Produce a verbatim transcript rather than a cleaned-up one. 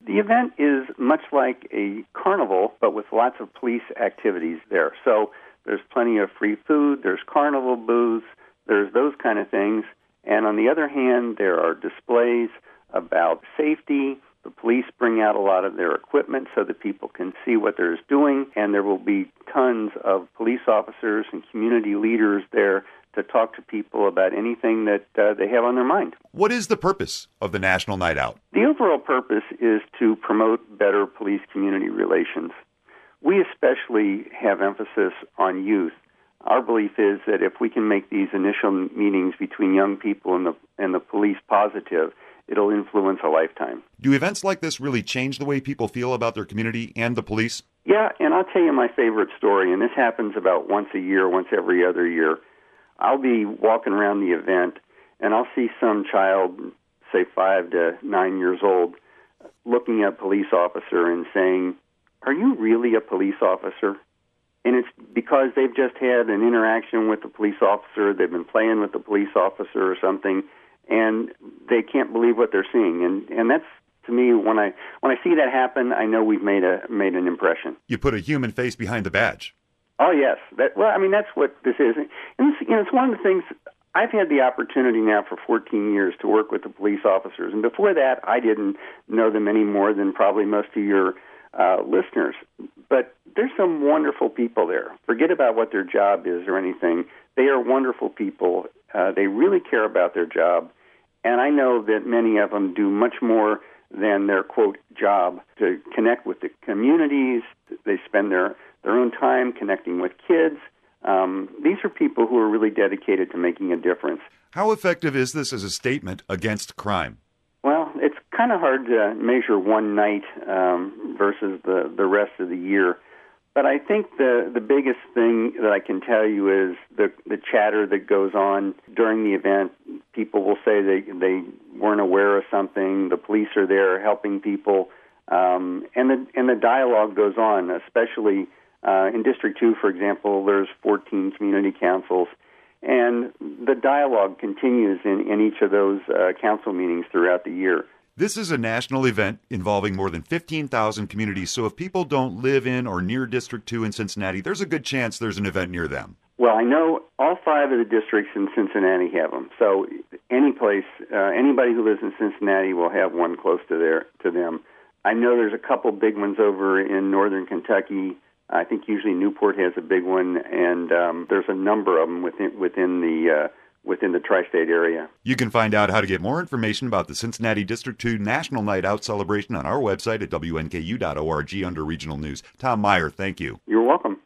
The event is much like a carnival, but with lots of police activities there. So there's plenty of free food, there's carnival booths, there's those kind of things. And on the other hand, there are displays about safety. The police bring out a lot of their equipment so that people can see what they're doing, and there will be tons of police officers and community leaders there to talk to people about anything that uh, they have on their mind. What is the purpose of the National Night Out? The overall purpose is to promote better police-community relations. We especially have emphasis on youth. Our belief is that if we can make these initial meetings between young people and the and the police positive, it'll influence a lifetime. Do events like this really change the way people feel about their community and the police? Yeah, and I'll tell you my favorite story, and this happens about once a year, once every other year. I'll be walking around the event, and I'll see some child, say five to nine years old, looking at a police officer and saying, "Are you really a police officer?" And it's because they've just had an interaction with the police officer, they've been playing with the police officer or something, and they can't believe what they're seeing. And and that's, to me, when I when I see that happen, I know we've made a made an impression. You put a human face behind the badge. Oh, yes. That, well, I mean, that's what this is. And it's, you know, it's one of the things, I've had the opportunity now for fourteen years to work with the police officers. And before that, I didn't know them any more than probably most of your uh, listeners. But there's some wonderful people there. Forget about what their job is or anything. They are wonderful people. Uh, they really care about their job. And I know that many of them do much more than their, quote, job to connect with the communities. They spend their, their own time connecting with kids. Um, these are people who are really dedicated to making a difference. How effective is this as a statement against crime? Well, it's kind of hard to measure one night um, versus the, the rest of the year. But I think the, the biggest thing that I can tell you is the, the chatter that goes on during the event. People will say they, they weren't aware of something. The police are there helping people. Um, and, the, and the dialogue goes on, especially uh, in District two, for example, there's fourteen community councils. And the dialogue continues in, in each of those uh, council meetings throughout the year. This is a national event involving more than fifteen thousand communities, so if people don't live in or near District two in Cincinnati, there's a good chance there's an event near them. Well, I know all five of the districts in Cincinnati have them, so any place, uh, anybody who lives in Cincinnati will have one close to their to them. I know there's a couple big ones over in northern Kentucky. I think usually Newport has a big one, and um, there's a number of them within within the uh, within the tri-state area. You can find out how to get more information about the Cincinnati District two National Night Out celebration on our website at W N K U dot org under Regional News. Tom Meyer, thank you. You're welcome.